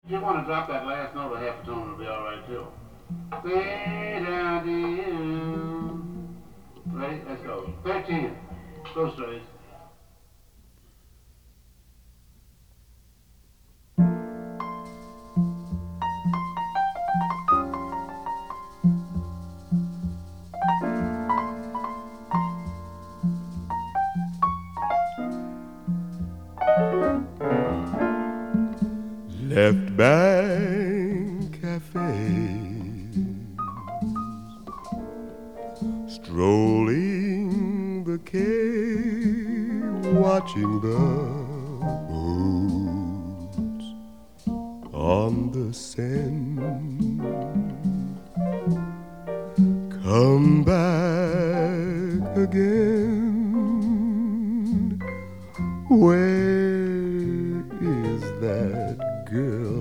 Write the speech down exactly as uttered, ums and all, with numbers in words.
You want to drop that last note a half a tone, it'll be all right too. Way down the Ready? Let's go. thirteen. Go straight. Left Bank Cafe, strolling the quay, watching the boats on the Seine. Come back again, where